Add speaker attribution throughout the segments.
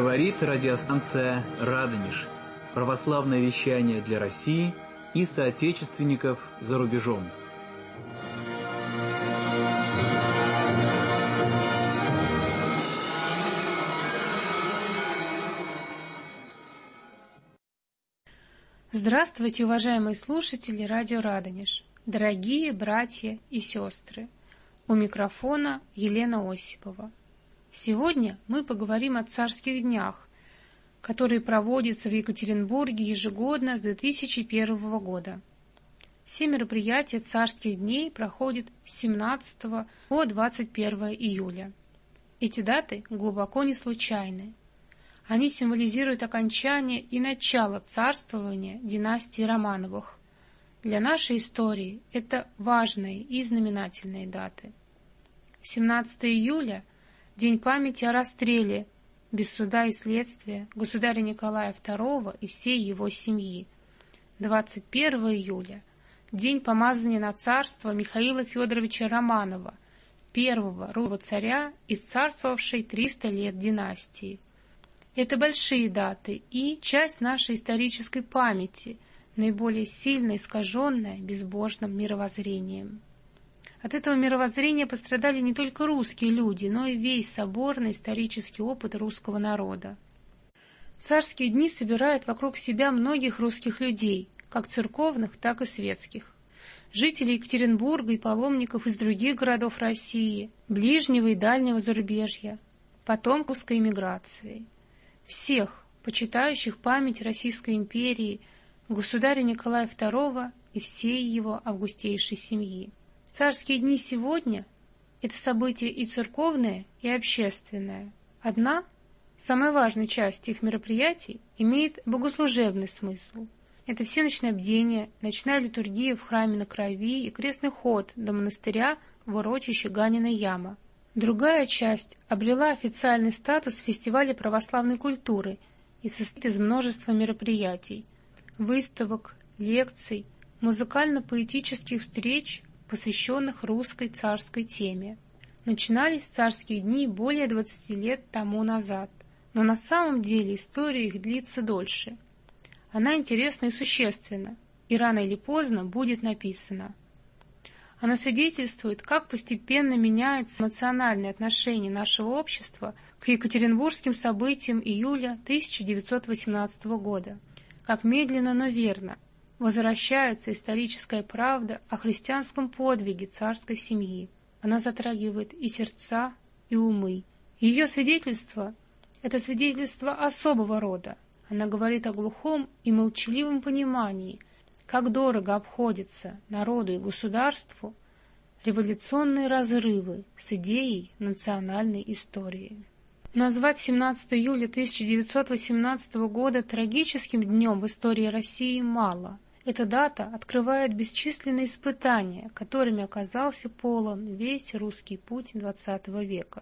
Speaker 1: Говорит радиостанция «Радонеж». Православное вещание для России и соотечественников за рубежом.
Speaker 2: Здравствуйте, уважаемые слушатели радио «Радонеж», дорогие братья и сестры. У микрофона Елена Осипова. Сегодня мы поговорим о царских днях, которые проводятся в Екатеринбурге ежегодно с 2001 года. Все мероприятия царских дней проходят с 17 по 21 июля. Эти даты глубоко не случайны. Они символизируют окончание и начало царствования династии Романовых. Для нашей истории это важные и знаменательные даты. 17 июля – день памяти о расстреле без суда и следствия государя Николая II и всей его семьи. 21 июля – день помазания на царство Михаила Федоровича Романова, первого русского царя из царствовавшей 300 лет династии. Это большие даты и часть нашей исторической памяти, наиболее сильно искаженная безбожным мировоззрением. От этого мировоззрения пострадали не только русские люди, но и весь соборный исторический опыт русского народа. Царские дни собирают вокруг себя многих русских людей, как церковных, так и светских. Жителей Екатеринбурга и паломников из других городов России, ближнего и дальнего зарубежья, потомков русской эмиграции. Всех, почитающих память Российской империи, государя Николая II и всей его августейшей семьи. Царские дни сегодня – это событие и церковное, и общественное. Одна, самая важная часть их мероприятий, имеет богослужебный смысл. Это всеночное бдение, ночная литургия в храме на Крови и крестный ход до монастыря в урочище Ганина Яма. Другая часть обрела официальный статус фестиваля православной культуры и состоит из множества мероприятий, выставок, лекций, музыкально-поэтических встреч, посвященных русской царской теме. Начинались царские дни более 20 лет тому назад, но на самом деле история их длится дольше. Она интересна и существенна, и рано или поздно будет написана. Она свидетельствует, как постепенно меняется эмоциональное отношение нашего общества к екатеринбургским событиям июля 1918 года, как медленно, но верно возвращается историческая правда о христианском подвиге царской семьи. Она затрагивает и сердца, и умы. Ее свидетельство – это свидетельство особого рода. Она говорит о глухом и молчаливом понимании, как дорого обходятся народу и государству революционные разрывы с идеей национальной истории. Назвать 17 июля 1918 года трагическим днем в истории России мало. Эта дата открывает бесчисленные испытания, которыми оказался полон весь русский путь XX века.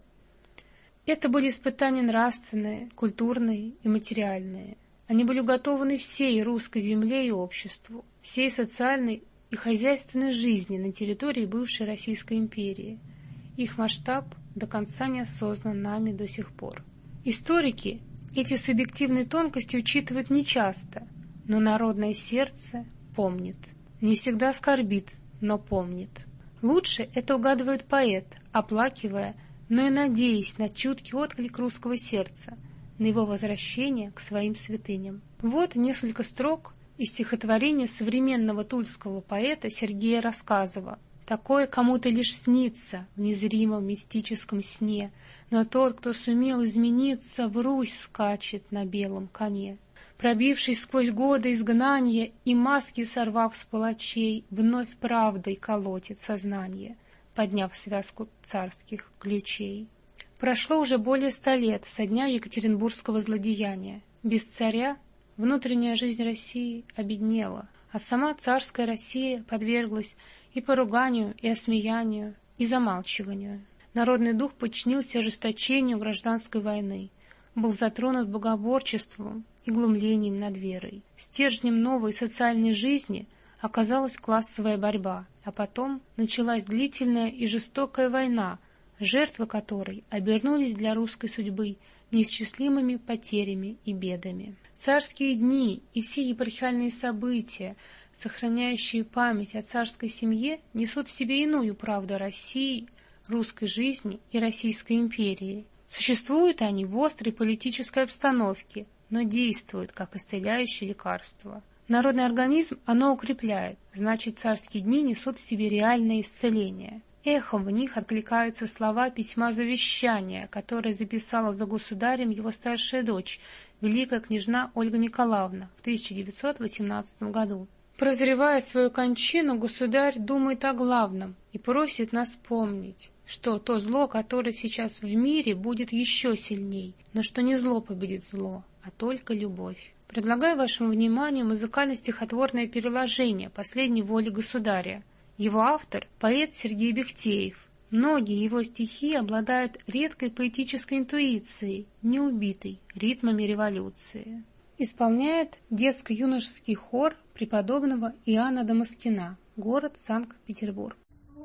Speaker 2: Это были испытания нравственные, культурные и материальные. Они были уготованы всей русской земле и обществу, всей социальной и хозяйственной жизни на территории бывшей Российской империи. Их масштаб до конца не осознан нами до сих пор. Историки эти субъективные тонкости учитывают нечасто, но народное сердце помнит. Не всегда скорбит, но помнит. Лучше это угадывает поэт, оплакивая, но и надеясь на чуткий отклик русского сердца, на его возвращение к своим святыням. Вот несколько строк из стихотворения современного тульского поэта Сергея Рассказова. «Такое кому-то лишь снится в незримом мистическом сне, но тот, кто сумел измениться, в Русь скачет на белом коне. Пробившись сквозь годы изгнания и маски сорвав с палачей, вновь правдой колотит сознание, подняв связку царских ключей». Прошло уже более 100 лет со дня Екатеринбургского злодеяния. Без царя внутренняя жизнь России обеднела, а сама царская Россия подверглась и поруганию, и осмеянию, и замалчиванию. Народный дух подчинился ожесточению гражданской войны, был затронут богоборчеством и глумлением над верой. Стержнем новой социальной жизни оказалась классовая борьба, а потом началась длительная и жестокая война, жертвы которой обернулись для русской судьбы неисчислимыми потерями и бедами. Царские дни и все епархиальные события, сохраняющие память о царской семье, несут в себе иную правду России, русской жизни и Российской империи. Существуют они в острой политической обстановке, но действуют как исцеляющее лекарство. Народный организм оно укрепляет, значит, царские дни несут в себе реальное исцеление. Эхом в них откликаются слова письма завещания, которое записала за государем его старшая дочь, великая княжна Ольга Николаевна, в 1918 году. Прозревая свою кончину, государь думает о главном и просит нас помнить, что то зло, которое сейчас в мире, будет еще сильней, но что не зло победит зло, а только любовь. Предлагаю вашему вниманию музыкально-стихотворное переложение «Последней воли государя». Его автор – поэт Сергей Бехтеев. Многие его стихи обладают редкой поэтической интуицией, неубитой ритмами революции. Исполняет детско-юношеский хор преподобного Иоанна Дамаскина, город Санкт-Петербург.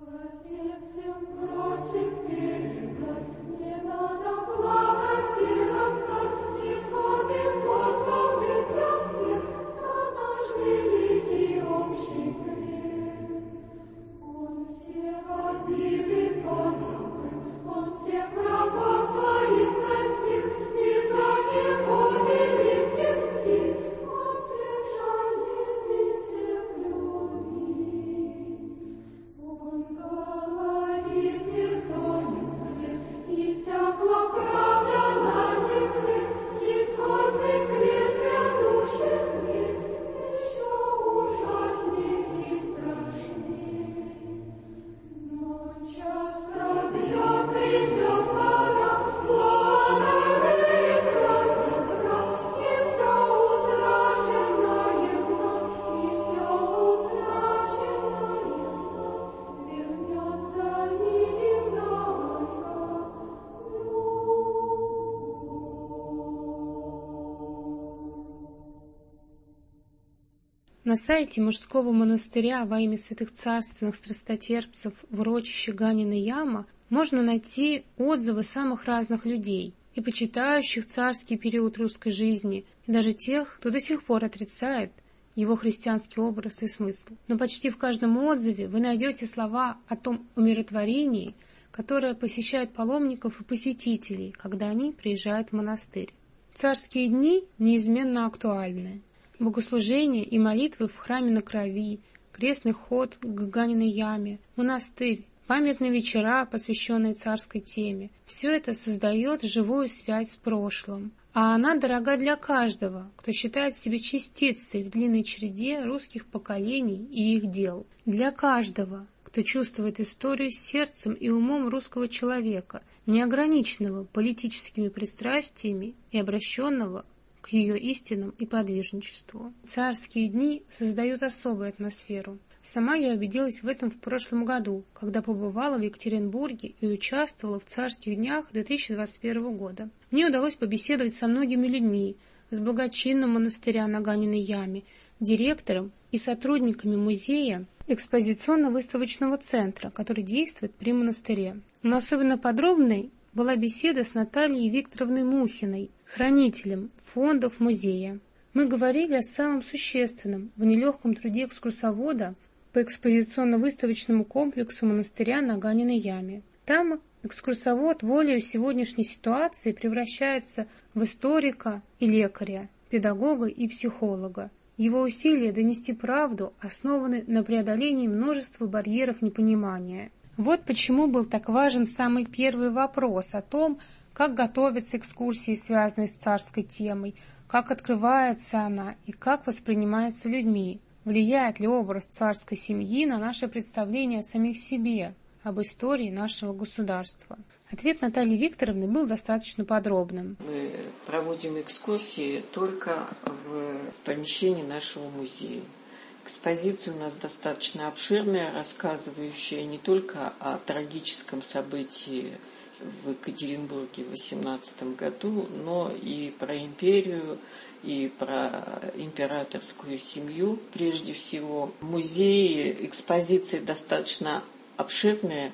Speaker 2: На сайте мужского монастыря во имя святых царственных страстотерпцев в урочище Ганина Яма можно найти отзывы самых разных людей, и почитающих царский период русской жизни, и даже тех, кто до сих пор отрицает его христианский образ и смысл. Но почти в каждом отзыве вы найдете слова о том умиротворении, которое посещает паломников и посетителей, когда они приезжают в монастырь. Царские дни неизменно актуальны. Богослужения и молитвы в храме на Крови, крестный ход к Ганиной Яме, монастырь, памятные вечера, посвященные царской теме – все это создает живую связь с прошлым. А она дорога для каждого, кто считает себя частицей в длинной череде русских поколений и их дел. Для каждого, кто чувствует историю сердцем и умом русского человека, не ограниченного политическими пристрастиями и обращенного к ее истинам и подвижничеству. Царские дни создают особую атмосферу. Сама я убедилась в этом в прошлом году, когда побывала в Екатеринбурге и участвовала в царских днях 2021 года. Мне удалось побеседовать со многими людьми, с благочинным монастыря на Ганиной Яме, директором и сотрудниками музея экспозиционно-выставочного центра, который действует при монастыре. Но особенно подробной была беседа с Натальей Викторовной Мухиной, хранителем фондов музея. Мы говорили о самом существенном в нелегком труде экскурсовода по экспозиционно-выставочному комплексу монастыря на Ганиной Яме. Там экскурсовод волею сегодняшней ситуации превращается в историка и лекаря, педагога и психолога. Его усилия донести правду основаны на преодолении множества барьеров непонимания. Вот почему был так важен самый первый вопрос о том, как готовятся экскурсии, связанные с царской темой, как открывается она и как воспринимается людьми. Влияет ли образ царской семьи на наше представление о самих себе, об истории нашего государства? Ответ Натальи Викторовны был достаточно подробным.
Speaker 3: Мы проводим экскурсии только в помещении нашего музея. Экспозиция у нас достаточно обширная, рассказывающая не только о трагическом событии в Екатеринбурге в 18 году, но и про империю, и про императорскую семью. Прежде всего, в музее экспозиции достаточно обширные,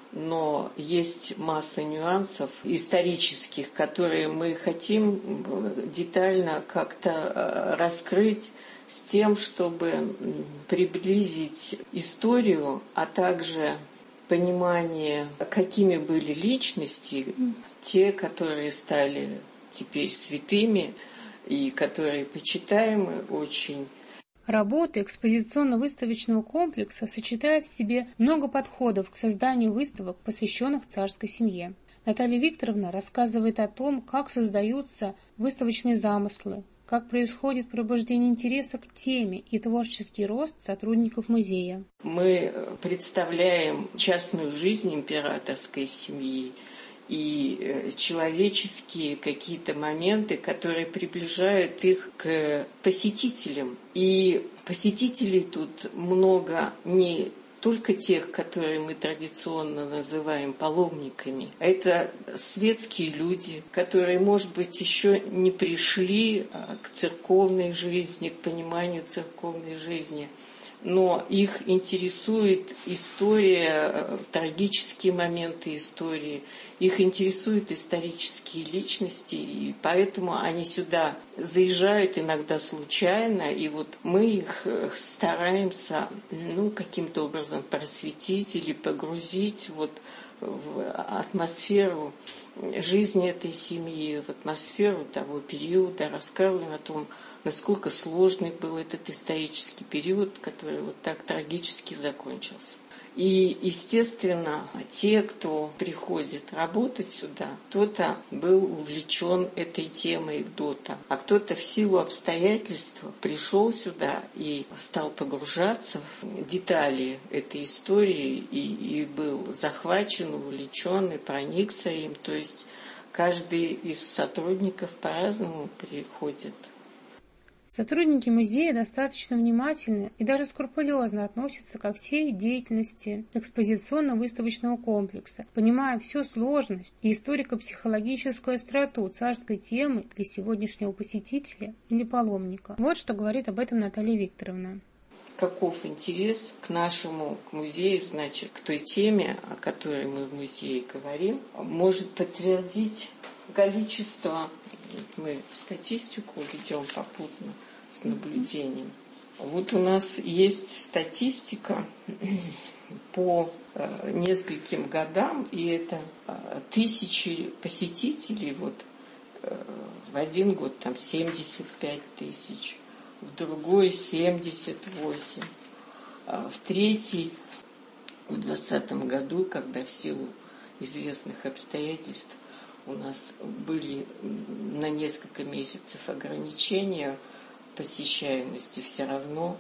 Speaker 3: но есть масса нюансов исторических, которые мы хотим детально как-то раскрыть с тем, чтобы приблизить историю, а также понимание, какими были личности, те, которые стали теперь святыми и которые почитаемы очень.
Speaker 2: Работа экспозиционно-выставочного комплекса сочетает в себе много подходов к созданию выставок, посвященных царской семье. Наталья Викторовна рассказывает о том, как создаются выставочные замыслы, как происходит пробуждение интереса к теме и творческий рост сотрудников музея.
Speaker 3: Мы представляем частную жизнь императорской семьи и человеческие какие-то моменты, которые приближают их к посетителям. И посетителей тут много не только тех, которые мы традиционно называем паломниками. Это светские люди, которые, может быть, еще не пришли к церковной жизни, к пониманию церковной жизни, но их интересует история, трагические моменты истории, их интересуют исторические личности, и поэтому они сюда заезжают иногда случайно, и вот мы их стараемся каким-то образом просветить или погрузить в атмосферу жизни этой семьи, в атмосферу того периода, рассказываем о том, насколько сложный был этот исторический период, который вот так трагически закончился. И, естественно, те, кто приходит работать сюда, кто-то был увлечен этой темой до-то, а кто-то в силу обстоятельств пришел сюда и стал погружаться в детали этой истории и был захвачен, увлечен и проникся им. То есть каждый из сотрудников по-разному приходит.
Speaker 2: Сотрудники музея достаточно внимательно и даже скрупулезно относятся ко всей деятельности экспозиционно-выставочного комплекса, понимая всю сложность и историко-психологическую остроту царской темы для сегодняшнего посетителя или паломника. Вот что говорит об этом Наталья Викторовна.
Speaker 3: Каков интерес к нашему музею, значит, к той теме, о которой мы в музее говорим, может подтвердить количество. Мы статистику ведем попутно с наблюдением. Вот у нас есть статистика по нескольким годам, и это 1000 посетителей. В один год там 75 тысяч, в другой 78, в третий, в 2020 году, когда в силу известных обстоятельств у нас были на несколько месяцев ограничения посещаемости, все равно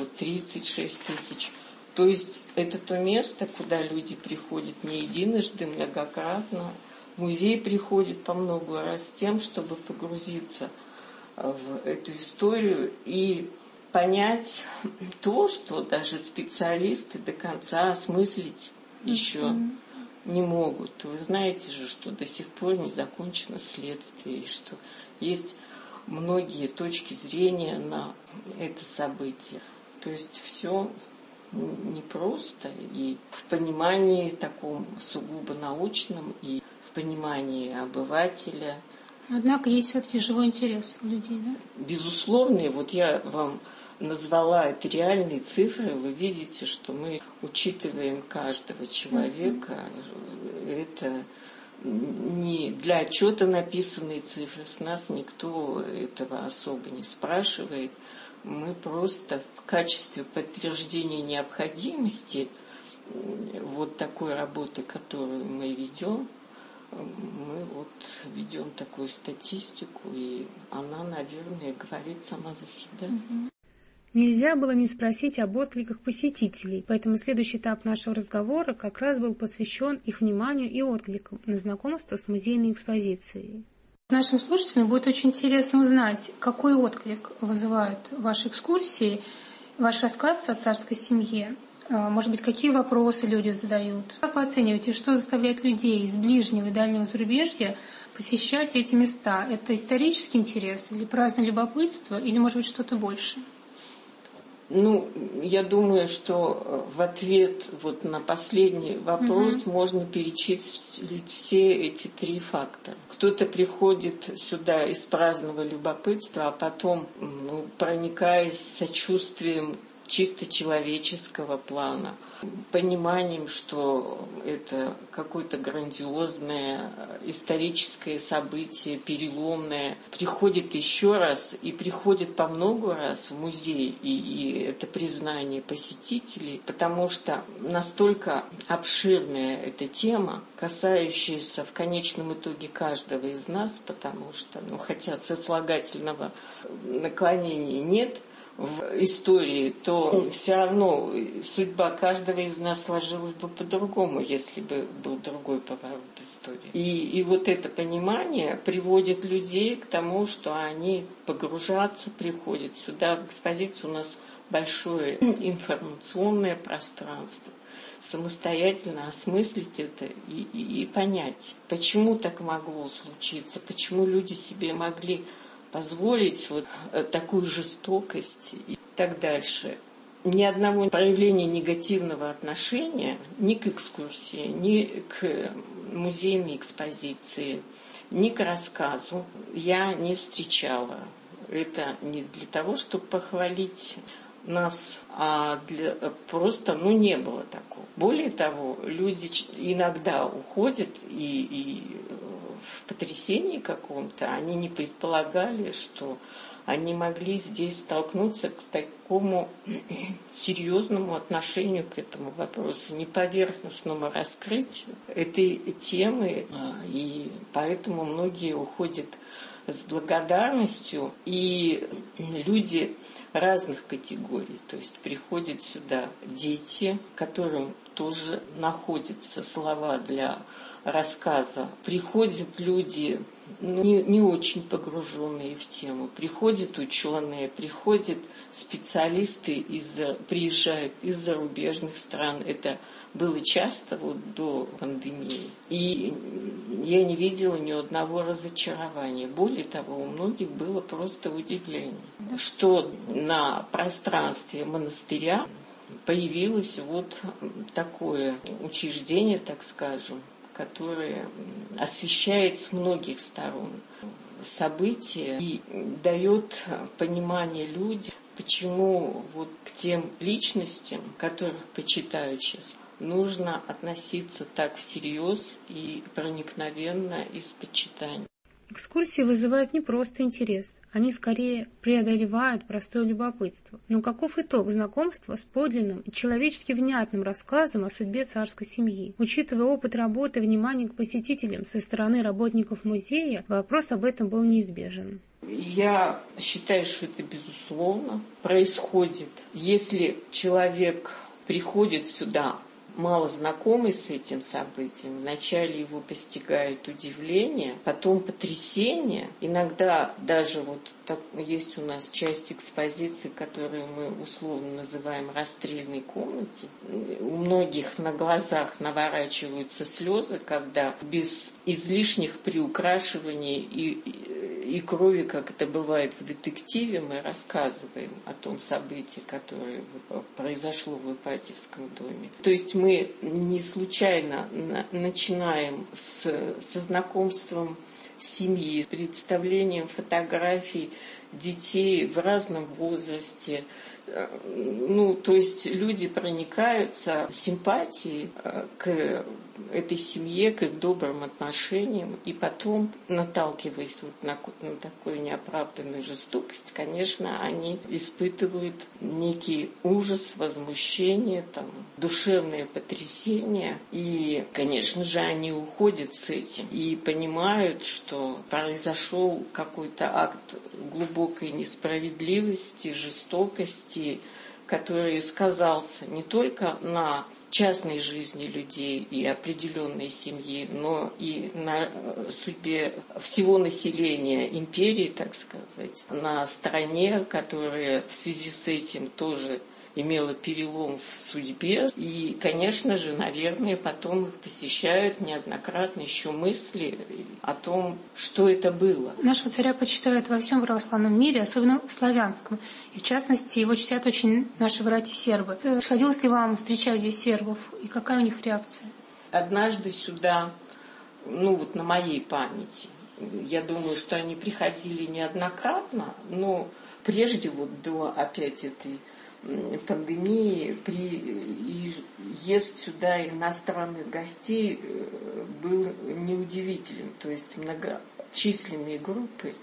Speaker 3: 36 тысяч. То есть это то место, куда люди приходят не единожды, многократно. Музей приходит по много раз с тем, чтобы погрузиться в эту историю и понять то, что даже специалисты до конца осмыслить еще не могут. Вы знаете же, что до сих пор не закончено следствие, и что есть многие точки зрения на это событие. То есть все непросто, и в понимании таком сугубо научном, и в понимании обывателя.
Speaker 2: Однако есть все-таки живой интерес у людей, да?
Speaker 3: Безусловно, я вам назвала это реальные цифры, вы видите, что мы учитываем каждого человека. Это не для отчета написанные цифры, с нас никто этого особо не спрашивает. Мы просто в качестве подтверждения необходимости такой работы, которую мы ведем, мы ведем такую статистику, и она, наверное, говорит сама за себя.
Speaker 2: Нельзя было не спросить об откликах посетителей, поэтому следующий этап нашего разговора как раз был посвящен их вниманию и откликам на знакомство с музейной экспозицией. Нашим слушателям будет очень интересно узнать, какой отклик вызывают ваши экскурсии, ваш рассказ о царской семье. Может быть, какие вопросы люди задают? Как вы оцениваете, что заставляет людей из ближнего и дальнего зарубежья посещать эти места? Это исторический интерес или праздное любопытство, или, может быть, что-то большее?
Speaker 3: Я думаю, что в ответ вот на последний вопрос можно перечислить все эти 3 фактора. Кто-то приходит сюда из праздного любопытства, а потом, проникаясь сочувствием чисто человеческого плана, пониманием, что это какое-то грандиозное историческое событие, переломное, приходит еще раз и приходит по много раз в музей, и это признание посетителей, потому что настолько обширная эта тема, касающаяся в конечном итоге каждого из нас, потому что, хотя сослагательного наклонения нет в истории, то все равно судьба каждого из нас сложилась бы по-другому, если бы был другой поворот истории. И вот это понимание приводит людей к тому, что они погружаться приходят сюда. В экспозиции у нас большое информационное пространство. Самостоятельно осмыслить это и понять, почему так могло случиться, почему люди себе могли позволить вот такую жестокость и так дальше. Ни одного проявления негативного отношения ни к экскурсии, ни к музейной экспозиции, ни к рассказу я не встречала. Это не для того, чтобы похвалить нас, а просто не было такого. Более того, люди иногда уходят и в потрясении каком-то, они не предполагали, что они могли здесь столкнуться к такому серьезному отношению к этому вопросу, не поверхностному раскрытию этой темы, и поэтому многие уходят с благодарностью, и люди разных категорий, то есть приходят сюда дети, которым тоже находятся слова для рассказа. Приходят люди не очень погруженные в тему, приходят ученые, приходят специалисты, приезжают из зарубежных стран. Это было часто до пандемии. И я не видела ни одного разочарования. Более того, у многих было просто удивление, что на пространстве монастыря появилось вот такое учреждение, так скажем, которое освещает с многих сторон события и дает понимание людям, почему вот к тем личностям, которых почитают сейчас, нужно относиться так всерьез и проникновенно и с почитанием.
Speaker 2: Экскурсии вызывают не просто интерес, они скорее преодолевают простое любопытство. Но каков итог знакомства с подлинным и человечески внятным рассказом о судьбе царской семьи? Учитывая опыт работы и внимание к посетителям со стороны работников музея, вопрос об этом был неизбежен.
Speaker 3: Я считаю, что это безусловно происходит. Если человек приходит сюда мало знакомый с этим событием, вначале его постигает удивление, потом потрясение. Иногда даже вот так, есть у нас часть экспозиции, которую мы условно называем расстрельной комнатой. У многих на глазах наворачиваются слезы, когда без излишних приукрашиваний и крови, как это бывает в детективе, мы рассказываем о том событии, которое произошло в Ипатьевском доме. То есть мы не случайно начинаем со знакомством семьи, с представлением фотографий детей в разном возрасте. То есть люди проникаются симпатией к этой семье, к их добрым отношениям, и потом, наталкиваясь вот на такую неоправданную жестокость, конечно, они испытывают некий ужас, возмущение, душевное потрясение, и, конечно же, они уходят с этим и понимают, что произошел какой-то акт глубокой несправедливости, жестокости, который сказался не только на частной жизни людей и определенной семьи, но и на судьбе всего населения империи, так сказать, на стране, которая в связи с этим тоже имела перелом в судьбе. И, конечно же, наверное, потом их посещают неоднократно еще мысли о том, что это было.
Speaker 2: Нашего царя почитают во всем православном мире, особенно в славянском. И в частности, его чтят очень наши братья-сербы. Приходилось ли вам встречать здесь сербов? И какая у них реакция?
Speaker 3: Однажды сюда, на моей памяти, я думаю, что они приходили неоднократно, но прежде до опять этой пандемии приезд сюда иностранных гостей был неудивителен. То есть многочисленные группы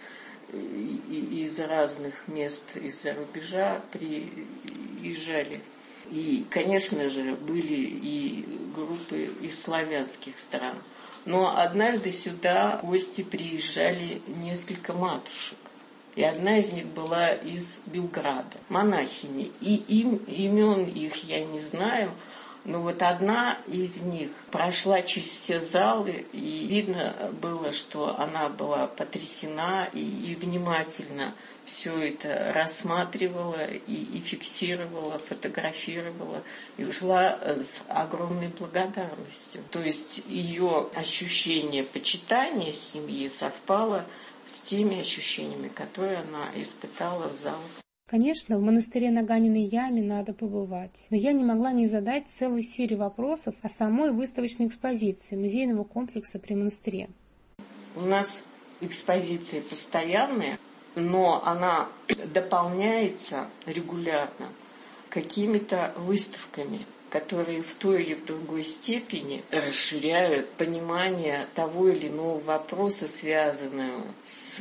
Speaker 3: из разных мест из-за рубежа приезжали. И, конечно же, были и группы из славянских стран. Но однажды сюда гости приезжали несколько матушек. И одна из них была из Белграда, монахини. И имен их я не знаю, но одна из них прошла через все залы, и видно было, что она была потрясена и внимательно все это рассматривала и фиксировала, фотографировала, и ушла с огромной благодарностью. То есть ее ощущение почитания семьи совпало с теми ощущениями, которые она испытала в залах.
Speaker 2: Конечно, в монастыре на Ганиной яме надо побывать. Но я не могла не задать целую серию вопросов о самой выставочной экспозиции музейного комплекса при монастыре.
Speaker 3: У нас экспозиция постоянная, но она дополняется регулярно какими-то выставками, которые в той или в другой степени расширяют понимание того или иного вопроса, связанного с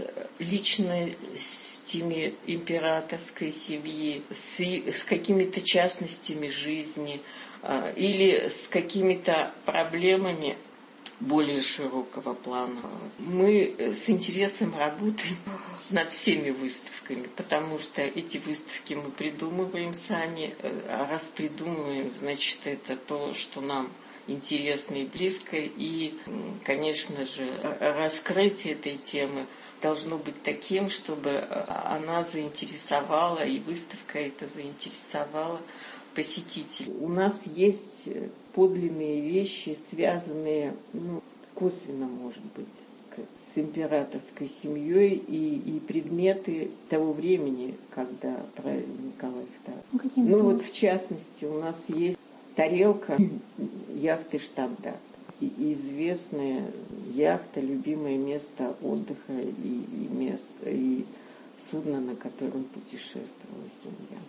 Speaker 3: личностями императорской семьи, с какими-то частностями жизни или с какими-то проблемами более широкого плана. Мы с интересом работаем над всеми выставками, потому что эти выставки мы придумываем сами, а раз придумываем, значит, это то, что нам интересно и близко, и, конечно же, раскрытие этой темы должно быть таким, чтобы она заинтересовала, и выставка это заинтересовала посетителей. У нас есть подлинные вещи, связанные, косвенно, может быть, с императорской семьей и предметы того времени, когда правил Николай II. В частности, у нас есть тарелка яхты «Штандарт». Известная яхта, любимое место отдыха и судно, на котором путешествовала семья.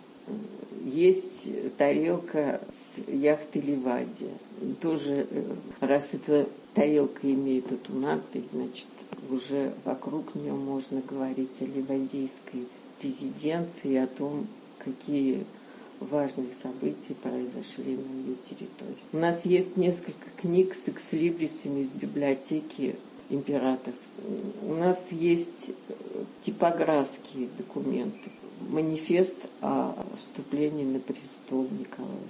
Speaker 3: Есть тарелка с яхты «Ливадия». Тоже, раз эта тарелка имеет эту надпись, значит, уже вокруг нее можно говорить о ливадийской резиденции, о том, какие важные события произошли на ее территории. У нас есть несколько книг с экслибрисами из библиотеки императорской. У нас есть типографские документы. Манифест о вступлении на престол Николая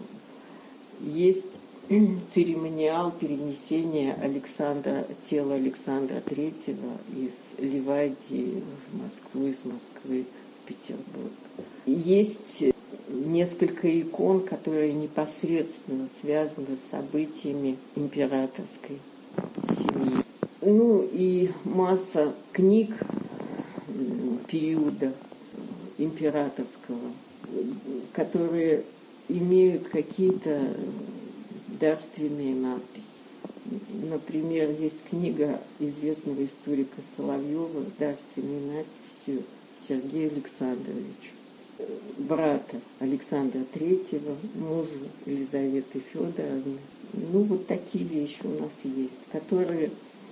Speaker 3: II. Есть церемониал перенесения тела Александра III из Ливадии в Москву, из Москвы в Петербург. Есть несколько икон, которые непосредственно связаны с событиями императорской семьи. И масса книг периода императорского, которые имеют какие-то дарственные надписи. Например, есть книга известного историка Соловьева с дарственной надписью Сергею Александровичу, брата Александра III, мужу Елизаветы Федоровны. Такие вещи у нас есть, которые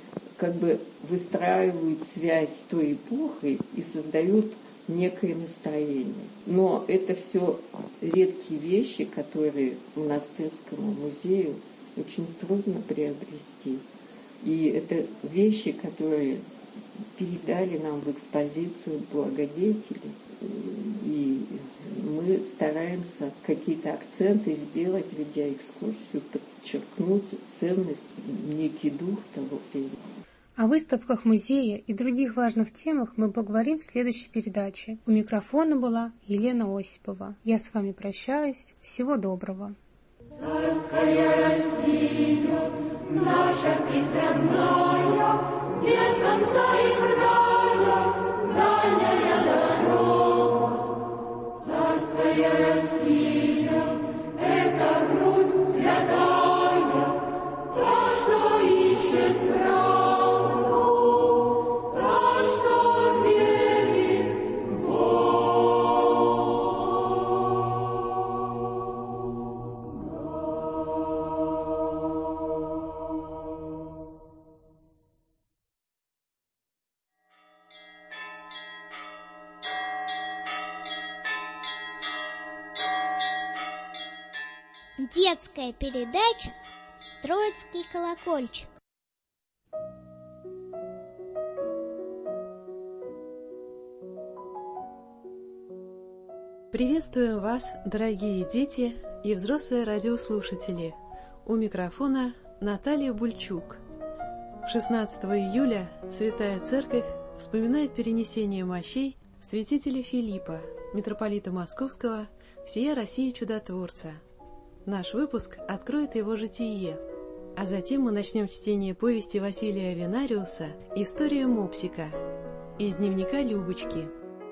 Speaker 3: выстраивают связь с той эпохой и создают некое настроение. Но это все редкие вещи, которые монастырскому музею очень трудно приобрести. И это вещи, которые передали нам в экспозицию благодетели. И мы стараемся какие-то акценты сделать, ведя экскурсию, подчеркнуть ценность, некий дух того времени.
Speaker 2: О выставках музея и других важных темах мы поговорим в следующей передаче. У микрофона была Елена Осипова. Я с вами прощаюсь. Всего доброго.
Speaker 4: Царская Россия, наша приземная, без конца и края, дальняя дорога. Царская Россия, это Русь святая, та, что ищет правду, та, что верит в Бога.
Speaker 5: Детская передача «Троицкий колокольчик».
Speaker 6: Приветствуем вас, дорогие дети и взрослые радиослушатели. У микрофона Наталья Бульчук. 16 июля Святая Церковь вспоминает перенесение мощей святителя Филиппа, митрополита Московского, всея России чудотворца. Наш выпуск откроет его житие, а затем мы начнем чтение повести Василия Авенариуса «История мопсика» из дневника Любочки.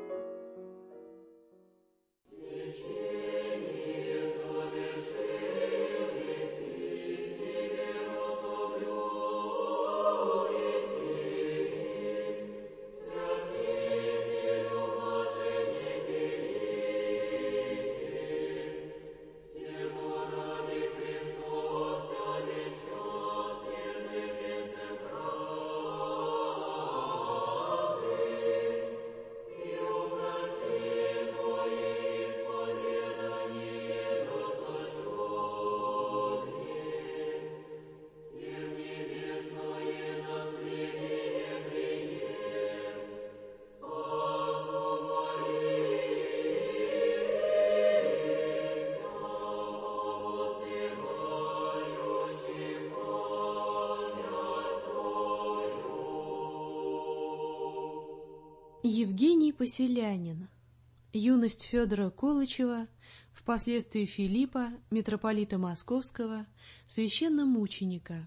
Speaker 6: Евгений Поселянин. Юность Федора Колычева, впоследствии Филиппа, митрополита Московского, священномученика.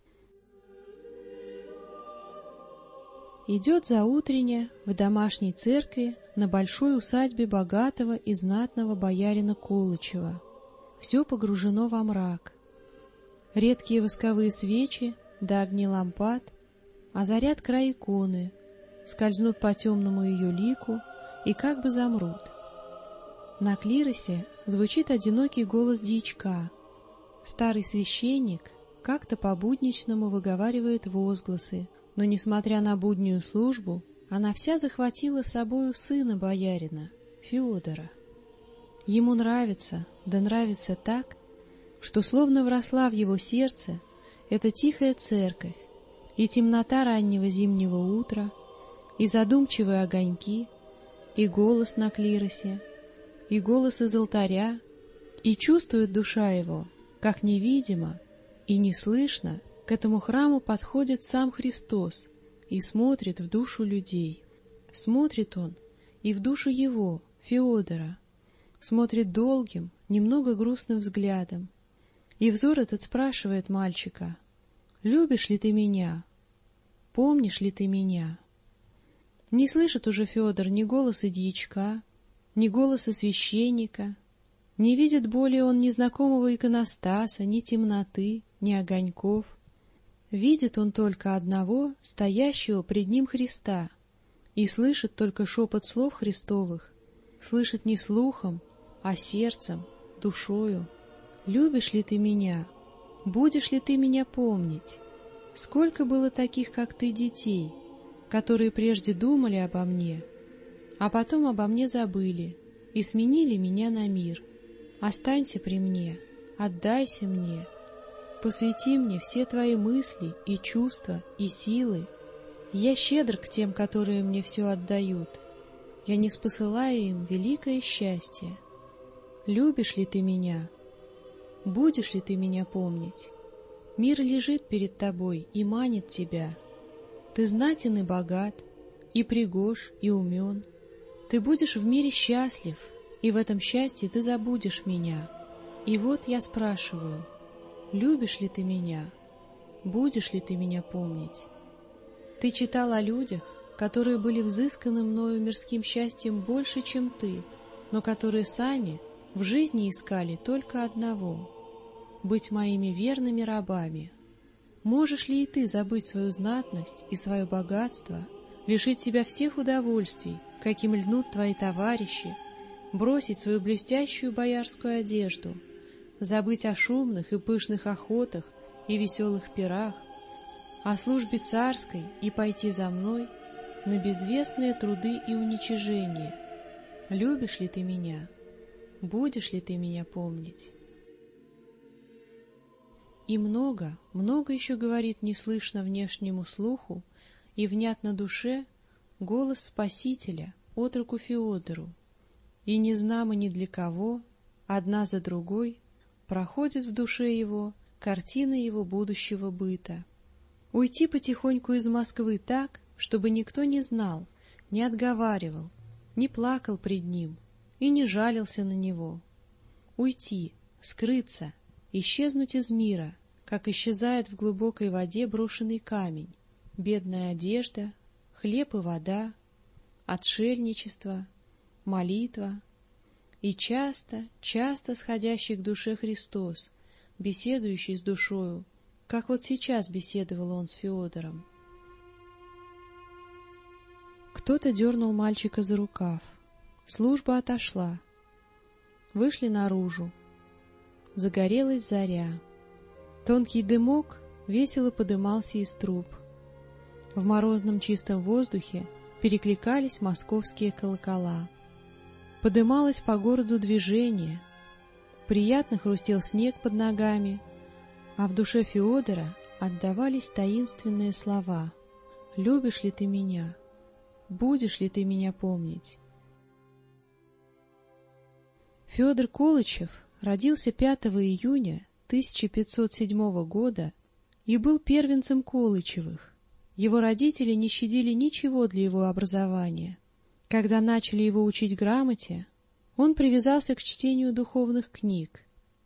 Speaker 6: Идет заутренне в домашней церкви на большой усадьбе богатого и знатного боярина Колычева. Все погружено во мрак. Редкие восковые свечи да огни лампад озарят край иконы, скользнут по темному ее лику и как бы замрут. На клиросе звучит одинокий голос дьячка. Старый священник как-то по-будничному выговаривает возгласы, но, несмотря на буднюю службу, она вся захватила с собою сына боярина, Феодора. Ему нравится, да нравится так, что словно вросла в его сердце эта тихая церковь, и темнота раннего зимнего утра, и задумчивые огоньки, и голос на клиросе, и голос из алтаря, и чувствует душа его, как невидимо и неслышно к этому храму подходит сам Христос и смотрит в душу людей. Смотрит он и в душу его, Феодора, смотрит долгим, немного грустным взглядом, и взор этот спрашивает мальчика: «Любишь ли ты меня? Помнишь ли ты меня?» Не слышит уже Федор ни голоса дьячка, ни голоса священника, не видит более он ни знакомого иконостаса, ни темноты, ни огоньков. Видит он только одного, стоящего пред ним Христа, и слышит только шепот слов Христовых, слышит не слухом, а сердцем, душою. «Любишь ли ты меня? Будешь ли ты меня помнить? Сколько было таких, как ты, детей, которые прежде думали обо мне, а потом обо мне забыли и сменили меня на мир. Останься при мне, отдайся мне, посвяти мне все твои мысли и чувства и силы. Я щедр к тем, которые мне все отдают. Я не спосылаю им великое счастье. Любишь ли ты меня? Будешь ли ты меня помнить? Мир лежит перед тобой и манит тебя. Ты знатен и богат, и пригож, и умен. Ты будешь в мире счастлив, и в этом счастье ты забудешь меня. И вот я спрашиваю, любишь ли ты меня? Будешь ли ты меня помнить? Ты читал о людях, которые были взысканы мною мирским счастьем больше, чем ты, но которые сами в жизни искали только одного — быть моими верными рабами. Можешь ли и ты забыть свою знатность и свое богатство, лишить себя всех удовольствий, каким льнут твои товарищи, бросить свою блестящую боярскую одежду, забыть о шумных и пышных охотах и веселых пирах, о службе царской и пойти за мной на безвестные труды и уничижения? Любишь ли ты меня? Будешь ли ты меня помнить? И много, много еще говорит неслышно внешнему слуху и внятно душе голос Спасителя, отроку Феодору. И незнамо ни для кого, одна за другой, проходит в душе его картины его будущего быта. Уйти потихоньку из Москвы так, чтобы никто не знал, не отговаривал, не плакал пред ним и не жалился на него. Уйти, скрыться, исчезнуть из мира, как исчезает в глубокой воде брошенный камень, бедная одежда, хлеб и вода, отшельничество, молитва и часто, часто сходящий к душе Христос, беседующий с душою, как вот сейчас беседовал он с Феодором. Кто-то дернул мальчика за рукав. Служба отошла. Вышли наружу. Загорелась заря. Тонкий дымок весело подымался из труб. В морозном чистом воздухе перекликались московские колокола. Подымалось по городу движение. Приятно хрустел снег под ногами, а в душе Феодора отдавались таинственные слова: «Любишь ли ты меня? Будешь ли ты меня помнить?» Федор Колычев родился 5 июня 1507 года и был первенцем Колычевых. Его родители не щадили ничего для его образования. Когда начали его учить грамоте, он привязался к чтению духовных книг.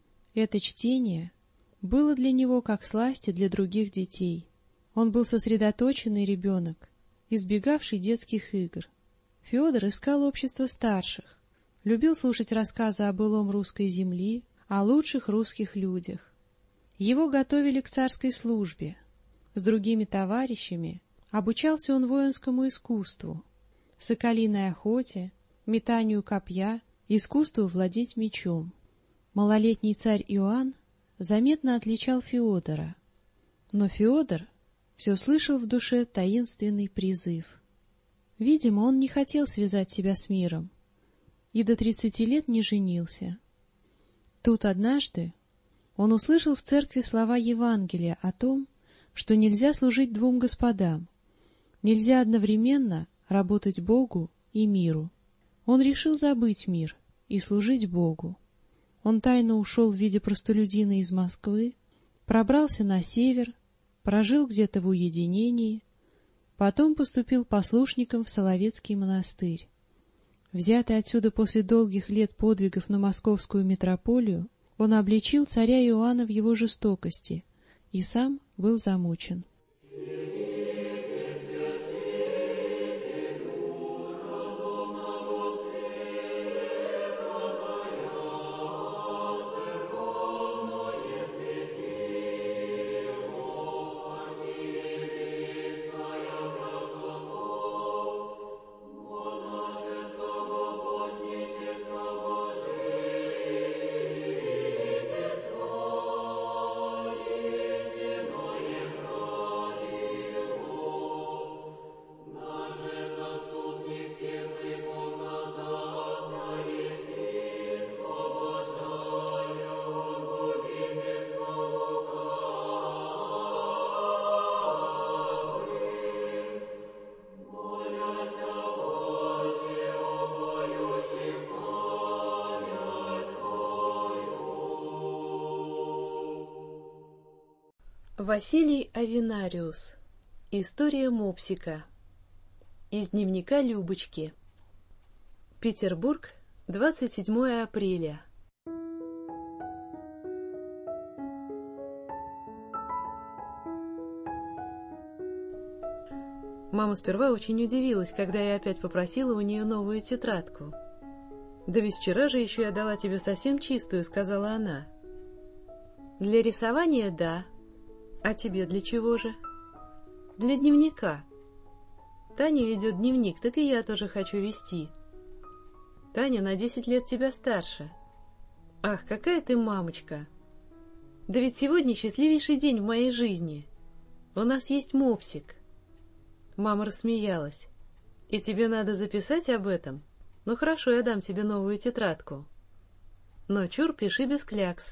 Speaker 6: Это чтение было для него как сласти для других детей. Он был сосредоточенный ребенок, избегавший детских игр. Федор искал общество старших, любил слушать рассказы о былом русской земли, о лучших русских людях. Его готовили к царской службе. С другими товарищами обучался он воинскому искусству, соколиной охоте, метанию копья, искусству владеть мечом. Малолетний царь Иоанн заметно отличал Феодора, но Феодор все слышал в душе таинственный призыв. Видимо, он не хотел связать себя с миром и до 30 лет не женился. Тут однажды он услышал в церкви слова Евангелия о том, что нельзя служить двум господам, нельзя одновременно работать Богу и миру. Он решил забыть мир и служить Богу. Он тайно ушел в виде простолюдина из Москвы, пробрался на север, прожил где-то в уединении, потом поступил послушником в Соловецкий монастырь. Взятый отсюда после долгих лет подвигов на московскую митрополию, он обличил царя Иоанна в его жестокости и сам был замучен.
Speaker 7: Василий Авенариус.
Speaker 6: История мопсика. Из дневника Любочки. Петербург, 27 апреля. Мама сперва очень удивилась, когда я опять попросила у нее новую тетрадку. «Да ведь вчера же еще я дала тебе совсем чистую», — сказала она. «Для рисования — да. А тебе для чего же?» «Для дневника. Таня ведет дневник, так и я тоже хочу вести. Таня на 10 лет тебя старше. Ах, какая ты мамочка! Да ведь сегодня счастливейший день в моей жизни. У нас есть мопсик». Мама рассмеялась. «И тебе надо записать об этом? Ну хорошо, я дам тебе новую тетрадку. Но чур, пиши без клякс».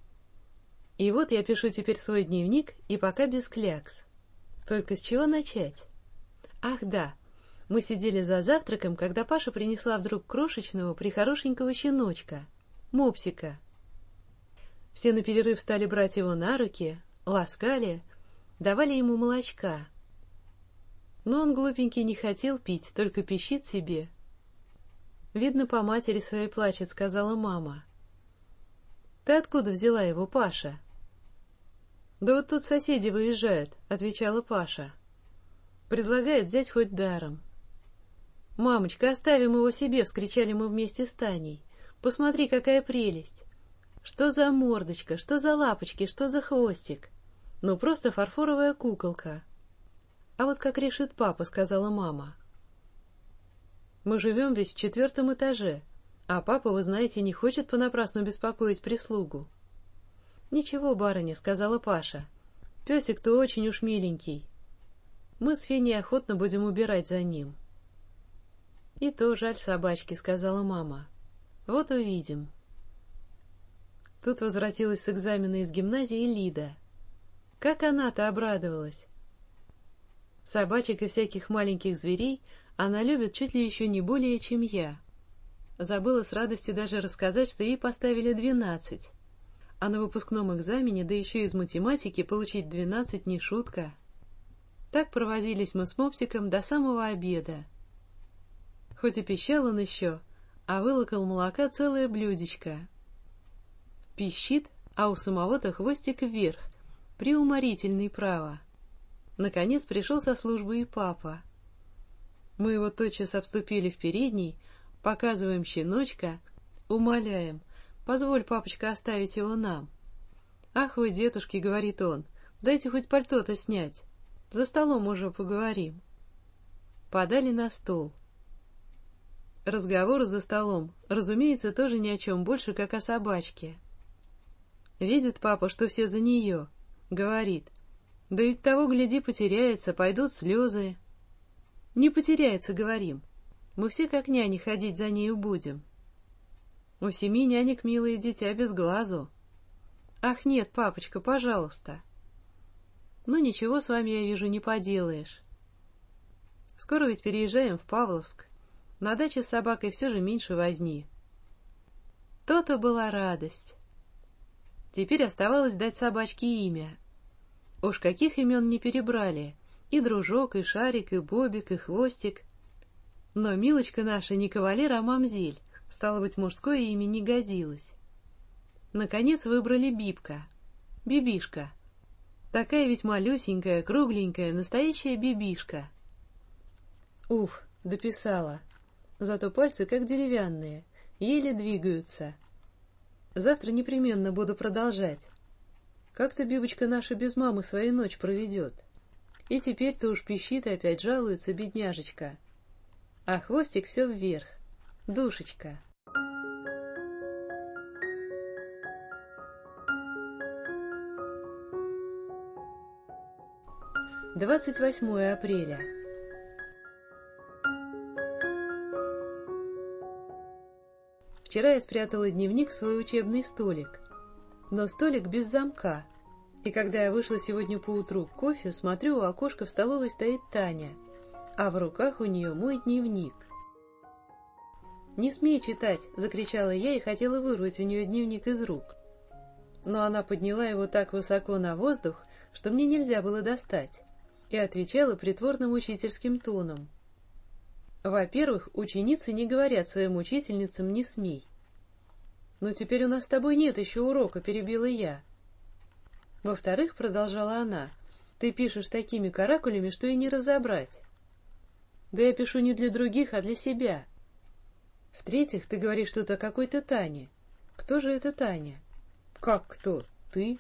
Speaker 6: И вот я пишу теперь свой дневник, и пока без клякс. Только с чего начать? Ах да, мы сидели за завтраком, когда Паша принесла вдруг крошечного, прихорошенького щеночка, мопсика. Все на перерыв стали брать его на руки, ласкали, давали ему молочка. Но он, глупенький, не хотел пить, только пищит себе. «Видно, по матери своей плачет», — сказала мама. «Ты откуда взяла его, Паша?» «Да вот тут соседи выезжают», — отвечала Паша. «Предлагают взять хоть даром». «Мамочка, оставим его себе», — вскричали мы вместе с Таней. «Посмотри, какая прелесть! Что за мордочка, что за лапочки, что за хвостик! Ну, просто фарфоровая куколка». «А вот как решит папа», — сказала мама. «Мы живем ведь в 4-м этаже, а папа, вы знаете, не хочет понапрасну беспокоить прислугу». «Ничего, барыня», — сказала Паша. «Песик-то очень уж миленький. Мы с Феней охотно будем убирать за ним». «И то жаль собачки», — сказала мама. «Вот увидим». Тут возвратилась с экзамена из гимназии Лида. Как она-то обрадовалась! Собачек и всяких маленьких зверей она любит чуть ли еще не более, чем я. Забыла с радостью даже рассказать, что ей поставили 12. А на выпускном экзамене, да еще из математики, получить 12 не шутка. Так провозились мы с мопсиком до самого обеда. Хоть и пищал он еще, а вылокал молока целое блюдечко. Пищит, а у самого-то хвостик вверх, приуморительный, право. Наконец пришел со службы и папа. Мы его тотчас обступили в передней, показываем щеночка, умоляем: «Позволь, папочка, оставить его нам». «Ах вы, дедушки», — говорит он, — «дайте хоть пальто-то снять. За столом уже поговорим». Подали на стол. Разговор за столом, разумеется, тоже ни о чем больше, как о собачке. Видит папа, что все за нее. Говорит: «Да ведь того, гляди, потеряется, пойдут слезы». «Не потеряется, — говорим, — мы все как няни ходить за нею будем». «У 7 нянек, милое дитя, без глазу». «Ах нет, папочка, пожалуйста». «Ну ничего с вами, я вижу, не поделаешь. Скоро ведь переезжаем в Павловск. На даче с собакой все же меньше возни». То-то была радость. Теперь оставалось дать собачке имя. Уж каких имен не перебрали: и Дружок, и Шарик, и Бобик, и Хвостик. Но Милочка наша не кавалер, а мамзель, стало быть, мужское имя не годилось. Наконец выбрали Бибка, Бибишка. Такая ведь малюсенькая, кругленькая, настоящая бибишка. Уф, дописала. Зато пальцы как деревянные, еле двигаются. Завтра непременно буду продолжать. Как-то Бибочка наша без мамы свою ночь проведет. И теперь-то уж пищит и опять жалуется, бедняжечка. А хвостик все вверх. Душечка. — 28 апреля. Вчера я спрятала дневник в свой учебный столик. Но столик без замка. И когда я вышла сегодня поутру к кофе, смотрю, у окошка в столовой стоит Таня, а в руках у нее мой дневник. «Не смей читать!» — закричала я и хотела вырвать у нее дневник из рук. Но она подняла его так высоко на воздух, что мне нельзя было достать, и отвечала притворным учительским тоном. Во-первых, ученицы не говорят своим учительницам «не смей». «Но теперь у нас с тобой нет еще урока», — перебила я. Во-вторых, продолжала она, ты пишешь такими каракулями, что и не разобрать. Да я пишу не для других, а для себя. В-третьих, ты говоришь что-то о какой-то Тане. Кто же это Таня? Как кто? Ты?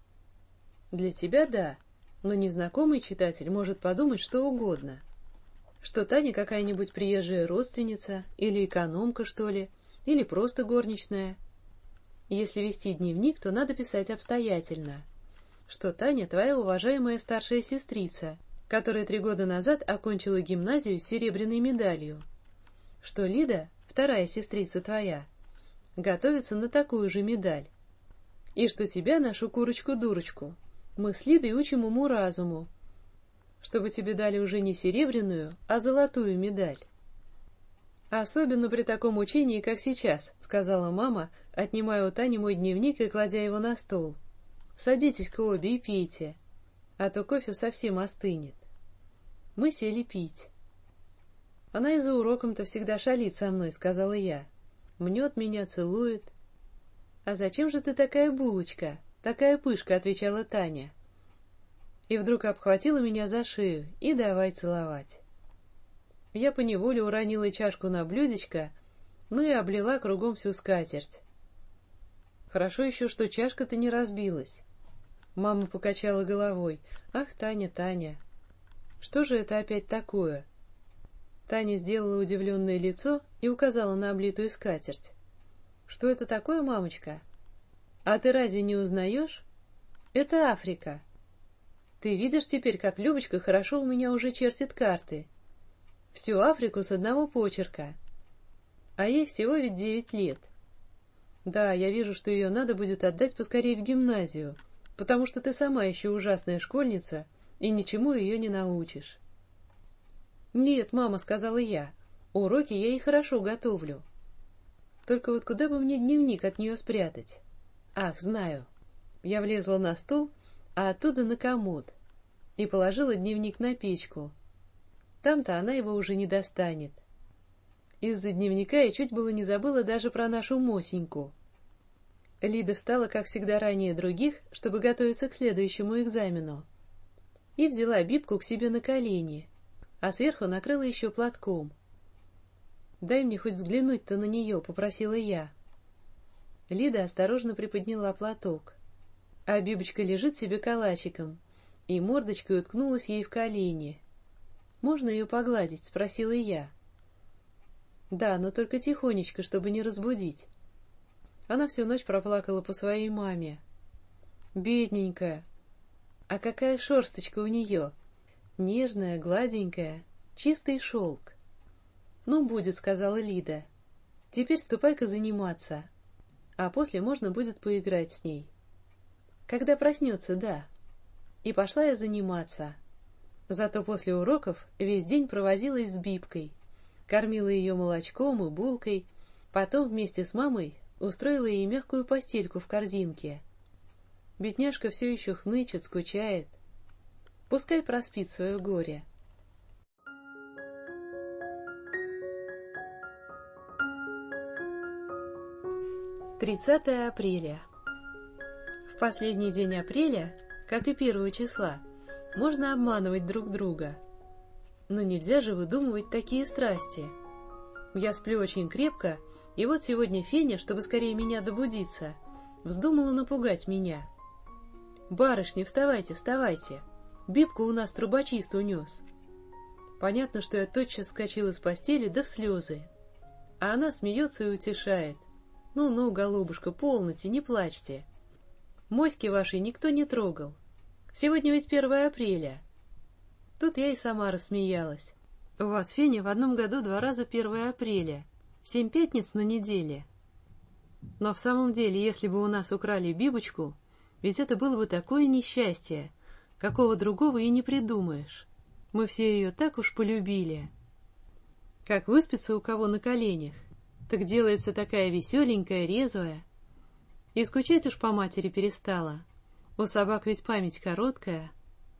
Speaker 6: Для тебя да, но незнакомый читатель может подумать что угодно. Что Таня какая-нибудь приезжая родственница, или экономка, что ли, или просто горничная. Если вести дневник, то надо писать обстоятельно. Что Таня твоя уважаемая старшая сестрица, которая 3 года назад окончила гимназию с серебряной медалью. Что Лида, вторая сестрица твоя, готовится на такую же медаль. И что тебя, нашу курочку-дурочку, мы с Лидой учим уму-разуму, чтобы тебе дали уже не серебряную, а золотую медаль. Особенно при таком учении, как сейчас, сказала мама, отнимая у Тани мой дневник и кладя его на стол. Садитесь-ка обе и пейте, а то кофе совсем остынет. Мы сели пить. Она и за уроком-то всегда шалит со мной, сказала я. Мнет меня, целует. А зачем же ты такая булочка, такая пышка, отвечала Таня. И вдруг обхватила меня за шею и давай целовать. Я поневоле уронила чашку на блюдечко, ну и облила кругом всю скатерть. Хорошо еще, что чашка-то не разбилась. Мама покачала головой. Ах, Таня, Таня, что же это опять такое? Таня сделала удивленное лицо и указала на облитую скатерть. Что это такое, мамочка? А ты разве не узнаешь? Это Африка. Ты видишь теперь, как Любочка хорошо у меня уже чертит карты. Всю Африку с одного почерка. А ей всего ведь 9 лет. Да, я вижу, что ее надо будет отдать поскорее в гимназию, потому что ты сама еще ужасная школьница и ничему ее не научишь. Нет, мама, сказала я, уроки я ей хорошо готовлю. Только вот куда бы мне дневник от нее спрятать? Ах, знаю. Я влезла на стул, а оттуда на комод, и положила дневник на печку. Там-то она его уже не достанет. Из-за дневника я чуть было не забыла даже про нашу Мосеньку. Лида встала, как всегда, ранее других, чтобы готовиться к следующему экзамену, и взяла Бибку к себе на колени, а сверху накрыла еще платком. «Дай мне хоть взглянуть-то на нее», — попросила я. Лида осторожно приподняла платок, а Бибочка лежит себе калачиком, и мордочкой уткнулась ей в колени. «Можно ее погладить?» — спросила я. «Да, но только тихонечко, чтобы не разбудить». Она всю ночь проплакала по своей маме. Бедненькая. А какая шерсточка у нее! Нежная, гладенькая, чистый шелк. «Ну, будет», — сказала Лида. «Теперь ступай-ка заниматься, а после можно будет поиграть с ней. Когда проснется, да». И пошла я заниматься. Зато после уроков весь день провозилась с Бибкой, кормила ее молочком и булкой, потом вместе с мамой устроила ей мягкую постельку в корзинке. Бедняжка все еще хнычет, скучает. Пускай проспит свое горе. «30 апреля. В последний день апреля, как и 1 числа, можно обманывать друг друга. Но нельзя же выдумывать такие страсти. Я сплю очень крепко, и вот сегодня Феня, чтобы скорее меня добудиться, вздумала напугать меня. «Барышни, вставайте, вставайте! Бибку у нас трубочист унес!» Понятно, что я тотчас вскочила с постели, да в слезы. А она смеется и утешает. «Ну-ну, голубушка, полноте, не плачьте. Моськи вашей никто не трогал. Сегодня ведь 1 апреля. Тут я и сама рассмеялась. У вас, Феня, в одном году 2 раза 1 апреля. 7 пятниц на неделе. Но в самом деле, если бы у нас украли Бибочку, ведь это было бы такое несчастье, какого другого и не придумаешь. Мы все ее так уж полюбили. Как выспится у кого на коленях, так делается такая веселенькая, резвая. И скучать уж по матери перестала. У собак ведь память короткая.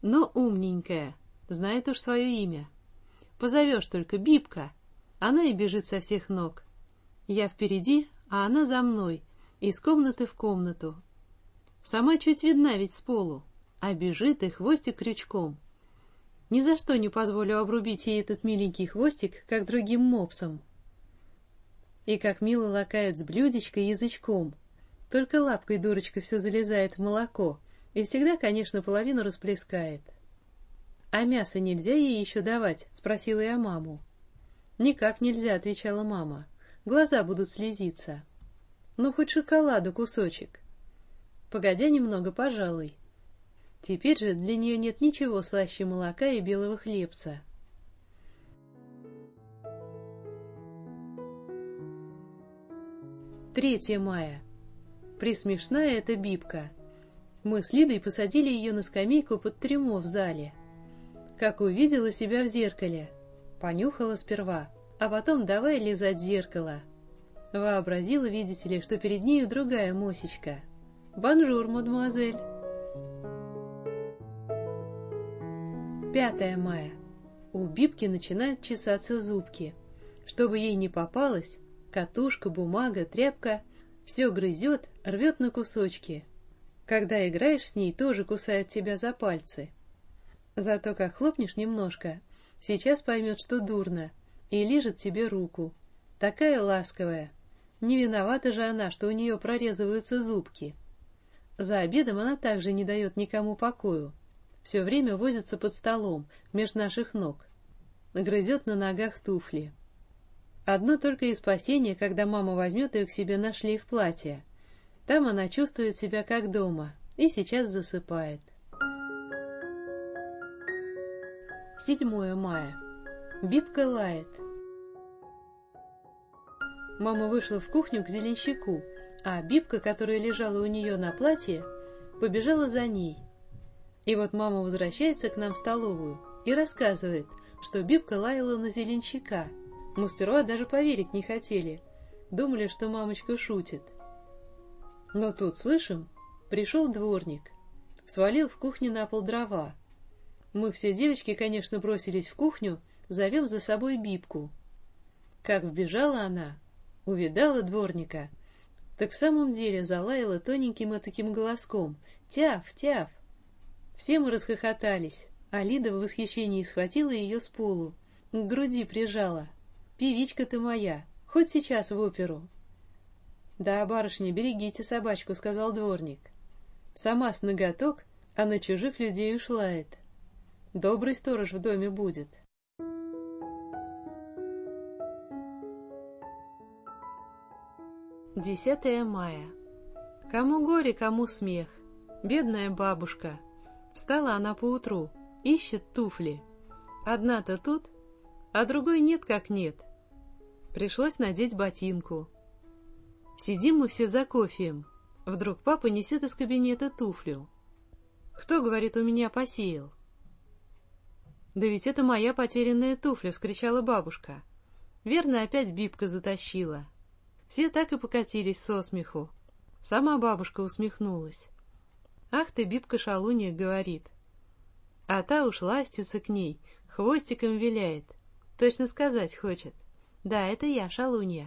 Speaker 6: Но умненькая, знает уж свое имя. Позовешь только: Бибка, она и бежит со всех ног. Я впереди, а она за мной, из комнаты в комнату. Сама чуть видна ведь с полу, а бежит и хвостик крючком. Ни за что не позволю обрубить ей этот миленький хвостик, как другим мопсам. И как мило лакают с блюдечка язычком. Только лапкой дурочка все залезает в молоко и всегда, конечно, половину расплескает. — А мясо нельзя ей еще давать? — спросила я маму. — Никак нельзя, — отвечала мама. — Глаза будут слезиться. — Ну, хоть шоколаду кусочек. Погодя немного, пожалуй. Теперь же для нее нет ничего слаще молока и белого хлебца. 3 мая. Присмешная эта Бибка. Мы с Лидой посадили ее на скамейку под трюмо в зале. Как увидела себя в зеркале. Понюхала сперва, а потом давай лизать зеркало. Вообразила, видите ли, что перед нею другая Мосечка. «Бонжур, мадемуазель». 5 мая. У Бибки начинают чесаться зубки. Чтобы ей не попалось, катушка, бумага, тряпка — все грызет, рвет на кусочки. Когда играешь с ней, тоже кусает тебя за пальцы. Зато как хлопнешь немножко, сейчас поймет, что дурно, и лижет тебе руку. Такая ласковая. Не виновата же она, что у нее прорезываются зубки. За обедом она также не дает никому покою. Все время возится под столом, меж наших ног. Грызет на ногах туфли. Одно только и спасение, когда мама возьмет ее к себе на шлейф платья. Там она чувствует себя как дома и сейчас засыпает. 7 мая. Бибка лает. Мама вышла в кухню к зеленщику, а Бибка, которая лежала у нее на платье, побежала за ней. И вот мама возвращается к нам в столовую и рассказывает, что Бибка лаяла на зеленщика. Мы сперва даже поверить не хотели, думали, что мамочка шутит. Но тут, слышим, пришел дворник, свалил в кухне на пол дрова. Мы все девочки, конечно, бросились в кухню, зовем за собой Бибку. Как вбежала она, увидала дворника, так в самом деле залаяла тоненьким таким голоском: «Тяф, тяф!». Все мы расхохотались, а Лида в восхищении схватила ее с полу, к груди прижала. «Певичка ты моя, хоть сейчас в оперу». «Да, барышня, берегите собачку», — сказал дворник. «Сама с ноготок, а на чужих людей уж лает. Добрый сторож в доме будет». — 10 мая. Кому горе, кому смех. Бедная бабушка. Встала она поутру, ищет туфли. Одна-то тут, а другой нет как нет. Пришлось надеть ботинку. Сидим мы все за кофеем. Вдруг папа несет из кабинета туфлю. «Кто, — говорит, — у меня посеял?» «Да ведь это моя потерянная туфля!» — вскричала бабушка. Верно, опять Бибка затащила. Все так и покатились со смеху. Сама бабушка усмехнулась. «Ах ты, Бибка шалунья!» — говорит. А та уж ластится к ней, хвостиком виляет. Точно сказать хочет: «Да, это я, шалунья».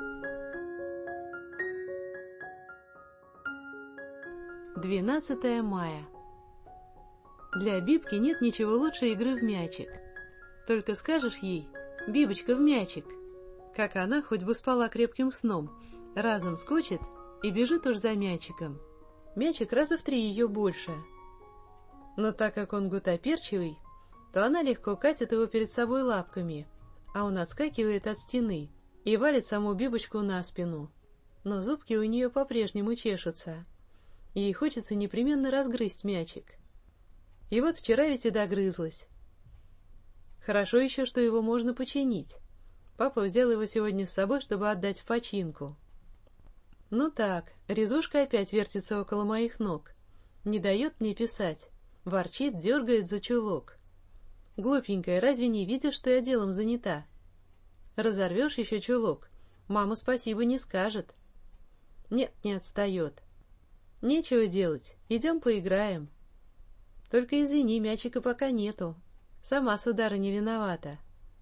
Speaker 6: 12 мая. Для Бибки нет ничего лучше игры в мячик. Только скажешь ей: «Бибочка, в мячик», как она, хоть бы спала крепким сном, разом скочит и бежит уж за мячиком. Мячик раза в 3 ее больше. Но так как он гутоперчивый, то она легко катит его перед собой лапками, а он отскакивает от стены и валит саму Бибочку на спину. Но зубки у нее по-прежнему чешутся. Ей хочется непременно разгрызть мячик. И вот вчера ведь и догрызлась. Хорошо еще, что его можно починить. Папа взял его сегодня с собой, чтобы отдать в починку. Ну так, резушка опять вертится около моих ног. Не дает мне писать. Ворчит, дергает за чулок. Глупенькая, разве не видишь, что я делом занята? Разорвешь еще чулок, мама спасибо не скажет. Нет, не отстает. Нечего делать, идем поиграем. Только извини, мячика пока нету. Сама, сударыня, виновата.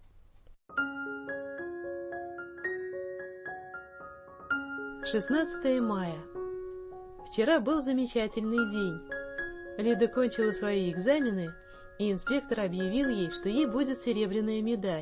Speaker 6: «16 мая. Вчера был замечательный день. Лида кончила свои экзамены, и инспектор объявил ей, что ей будет серебряная медаль.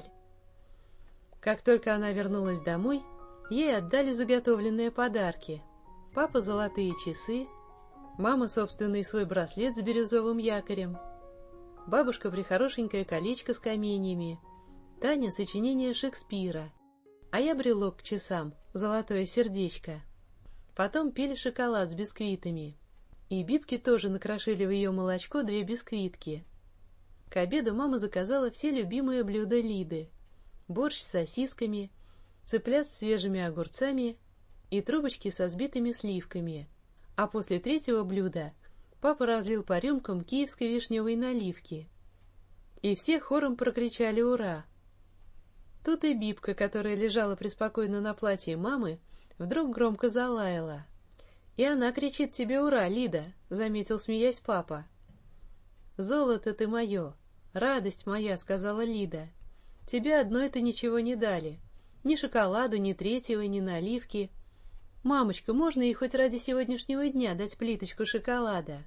Speaker 6: Как только она вернулась домой, ей отдали заготовленные подарки. Папа золотые часы, мама собственный свой браслет с бирюзовым якорем, бабушка прихорошенькое колечко с каменьями, Таня сочинение Шекспира, а я брелок к часам, золотое сердечко. Потом пили шоколад с бисквитами. И Бибке тоже накрошили в ее молочко 2 бисквитки. К обеду мама заказала все любимые блюда Лиды: борщ с сосисками, цыплят с свежими огурцами и трубочки со сбитыми сливками. А после 3-го блюда папа разлил по рюмкам киевской вишневой наливки. И все хором прокричали «Ура!». Тут и Бибка, которая лежала преспокойно на платье мамы, вдруг громко залаяла. «И она кричит тебе «Ура!», Лида!» — заметил, смеясь, папа. «Золото ты мое, радость моя!» — сказала Лида. «Тебе одной-то ничего не дали. Ни шоколаду, ни 3-го, ни наливки. Мамочка, можно ей хоть ради сегодняшнего дня дать плиточку шоколада?»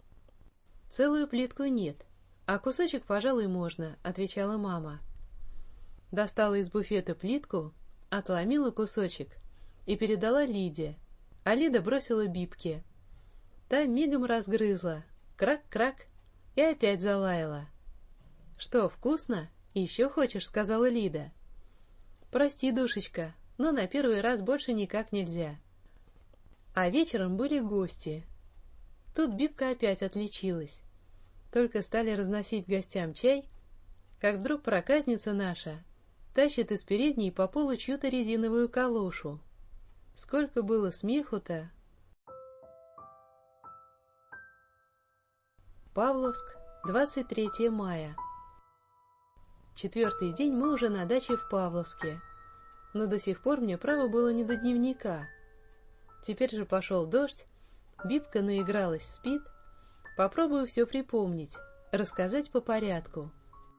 Speaker 6: «Целую плитку нет, а кусочек, пожалуй, можно», — отвечала мама. Достала из буфета плитку, отломила кусочек и передала Лиде, а Лида бросила Бибке. Та мигом разгрызла, крак-крак, и опять залаяла. «Что, вкусно? Еще хочешь?» — сказала Лида. «Прости, душечка, но на первый раз больше никак нельзя». А вечером были гости. Тут Бибка опять отличилась. Только стали разносить гостям чай, как вдруг проказница наша тащит из передней по полу чью-то резиновую калошу. Сколько было смеху-то! Павловск, 23 мая. 4-й день мы уже на даче в Павловске, но до сих пор мне право было не до дневника. Теперь же пошел дождь, Бибка наигралась, спит. Попробую все припомнить, рассказать по порядку.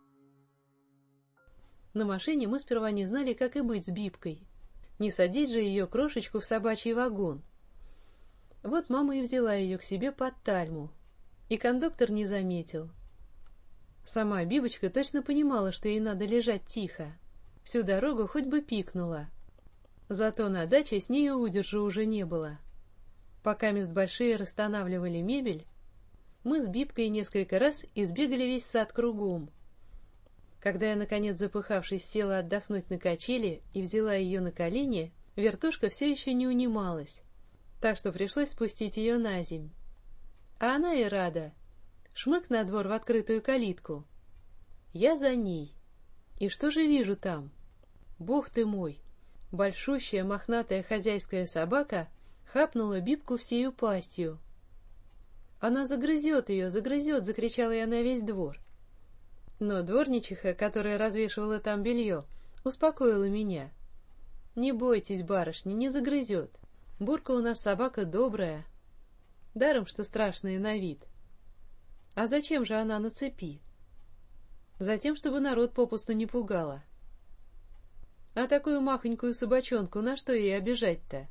Speaker 6: На машине мы сперва не знали, как и быть с Бибкой. Не садить же ее крошечку в собачий вагон. Вот мама и взяла ее к себе под тальму, и кондуктор не заметил. Сама Бибочка точно понимала, что ей надо лежать тихо. Всю дорогу хоть бы пикнула. Зато на даче с нею удержу уже не было. Пока мест большие расстанавливали мебель, мы с Бибкой несколько раз избегали весь сад кругом. Когда я, наконец, запыхавшись, села отдохнуть на качели и взяла ее на колени, вертушка все еще не унималась, так что пришлось спустить ее на земь. А она и рада. Шмык на двор в открытую калитку. Я за ней. И что же вижу там? Бог ты мой! Большущая мохнатая хозяйская собака хапнула Бибку всею пастью. «Она загрызет ее, загрызет!» — закричала я на весь двор. Но дворничиха, которая развешивала там белье, успокоила меня. «Не бойтесь, барышня, не загрызет. Бурка у нас собака добрая. Даром, что страшная на вид. А зачем же она на цепи? Затем, чтобы народ попусту не пугала. А такую махонькую собачонку на что ей обижать-то?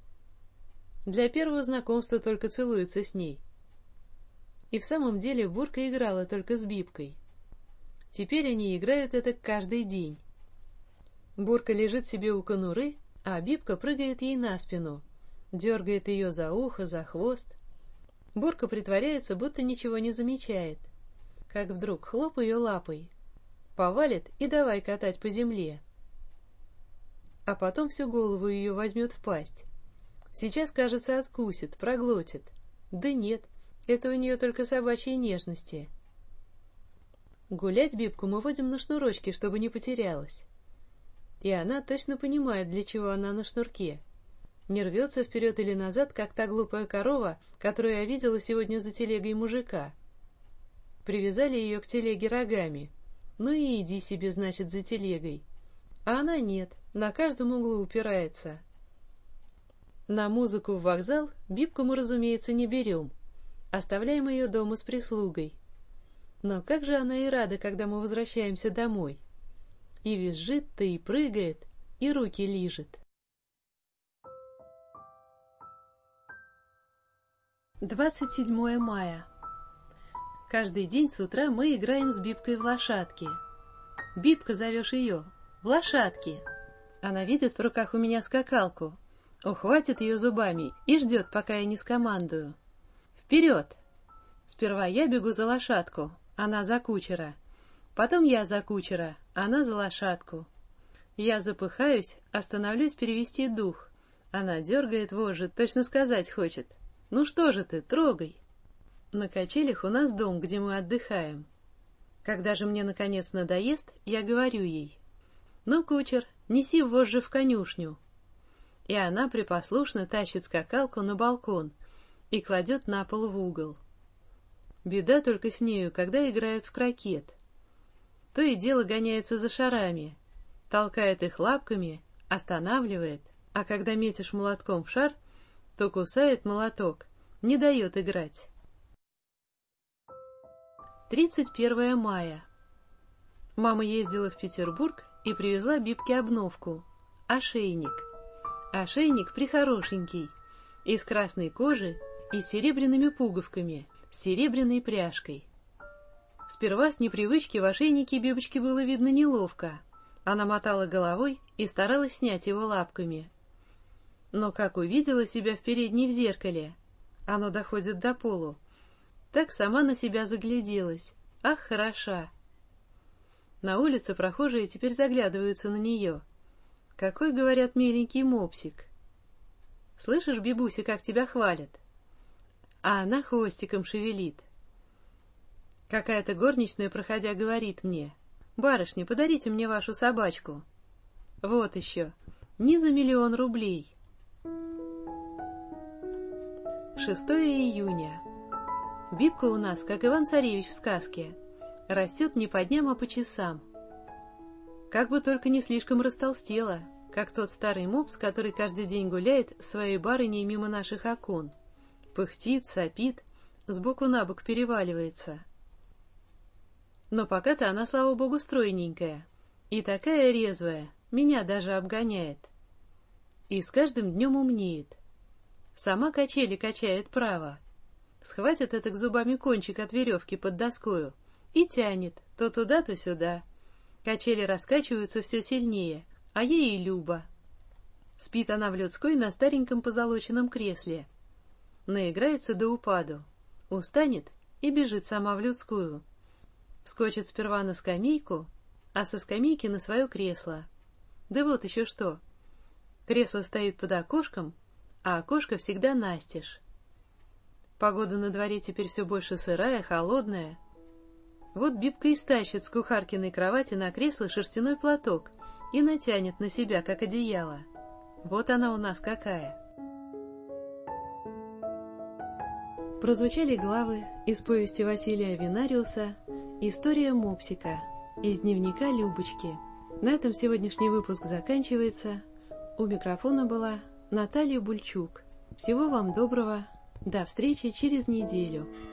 Speaker 6: Для первого знакомства только целуется с ней». И в самом деле Бурка играла только с Бибкой. Теперь они играют это каждый день. Бурка лежит себе у конуры, а Бибка прыгает ей на спину, дергает ее за ухо, за хвост. Бурка притворяется, будто ничего не замечает. Как вдруг хлоп ее лапой, повалит и давай катать по земле. А потом всю голову ее возьмет в пасть. Сейчас, кажется, откусит, проглотит. Да нет, это у нее только собачьи нежности. Гулять Бибку мы водим на шнурочке, чтобы не потерялась. И она точно понимает, для чего она на шнурке. Не рвется вперед или назад, как та глупая корова, которую я видела сегодня за телегой мужика. Привязали ее к телеге рогами. Ну и иди себе, значит, за телегой. А она нет, на каждом углу упирается. На музыку в вокзал Бибку мы, разумеется, не берем. Оставляем ее дома с прислугой. Но как же она и рада, когда мы возвращаемся домой. И визжит-то, и прыгает, и руки лижет. 27 мая. Каждый день с утра мы играем с Бибкой в лошадки. Бибка, зовешь ее, в лошадки. Она видит в руках у меня скакалку, ухватит ее зубами и ждет, пока я не скомандую. Вперед! Сперва я бегу за лошадку, она за кучера. Потом я за кучера, она за лошадку. Я запыхаюсь, остановлюсь перевести дух. Она дергает вожжи, точно сказать хочет. Ну что же ты, трогай. На качелях у нас дом, где мы отдыхаем. Когда же мне наконец надоест, я говорю ей: ну, кучер, неси вожжи в конюшню. И она препослушно тащит скакалку на балкон и кладет на пол в угол. Беда только с нею, когда играют в крокет. То и дело гоняется за шарами, толкает их лапками, останавливает, а когда метишь молотком в шар, то кусает молоток, не дает играть. 31 мая. Мама ездила в Петербург и привезла Бибке обновку — ошейник. Ошейник прихорошенький, из красной кожи и с серебряными пуговками, с серебряной пряжкой. Сперва с непривычки в ошейнике Бибочке было видно неловко. Она мотала головой и старалась снять его лапками. Но как увидела себя в передней в зеркале, оно доходит до полу, так сама на себя загляделась. Ах, хороша! На улице прохожие теперь заглядываются на нее. Какой, говорят, миленький мопсик. Слышишь, Бибуся, как тебя хвалят? А она хвостиком шевелит. Какая-то горничная, проходя, говорит мне: барышня, подарите мне вашу собачку. Вот еще, не за 1 000 000 рублей. 6 июня. Бибка у нас, как Иван-царевич в сказке, растет не по дням, а по часам. Как бы только не слишком растолстела, как тот старый мопс, который каждый день гуляет с своей барыней мимо наших окон. Пыхтит, сопит, сбоку на бок переваливается. Но пока-то она, слава богу, стройненькая. И такая резвая, меня даже обгоняет. И с каждым днем умнеет. Сама качели качает право. Схватит этак зубами кончик от веревки под доскою и тянет то туда, то сюда. Качели раскачиваются все сильнее, а ей и любо. Спит она в людской на стареньком позолоченном кресле. Наиграется до упаду, устанет и бежит сама в людскую. Вскочит сперва на скамейку, а со скамейки на свое кресло. Да вот еще что. Кресло стоит под окошком, а окошко всегда настежь. Погода на дворе теперь все больше сырая, холодная. Вот Бибка и стащит с кухаркиной кровати на кресло шерстяной платок и натянет на себя, как одеяло. Вот она у нас какая. Прозвучали главы из повести Василия Авенариуса «История мопсика» из дневника Любочки. На этом сегодняшний выпуск заканчивается. У микрофона была Наталья Бульчук. Всего вам доброго. До встречи через неделю.